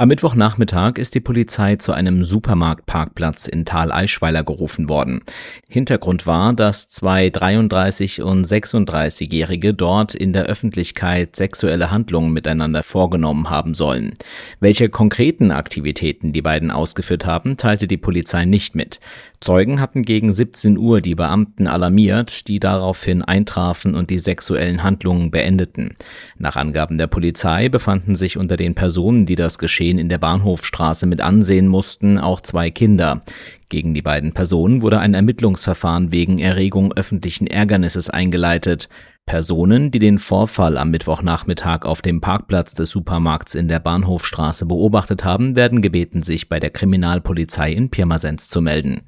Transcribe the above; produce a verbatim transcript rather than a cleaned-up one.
Am Mittwochnachmittag ist die Polizei zu einem Supermarktparkplatz in Thaleischweiler gerufen worden. Hintergrund war, dass zwei dreiunddreißig- und sechsunddreißigjährige dort in der Öffentlichkeit sexuelle Handlungen miteinander vorgenommen haben sollen. Welche konkreten Aktivitäten die beiden ausgeführt haben, teilte die Polizei nicht mit. Zeugen hatten gegen siebzehn Uhr die Beamten alarmiert, die daraufhin eintrafen und die sexuellen Handlungen beendeten. Nach Angaben der Polizei befanden sich unter den Personen, die das Geschehen in der Bahnhofstraße mit ansehen mussten, auch zwei Kinder. Gegen die beiden Personen wurde ein Ermittlungsverfahren wegen Erregung öffentlichen Ärgernisses eingeleitet. Personen, die den Vorfall am Mittwochnachmittag auf dem Parkplatz des Supermarkts in der Bahnhofstraße beobachtet haben, werden gebeten, sich bei der Kriminalpolizei in Pirmasens zu melden.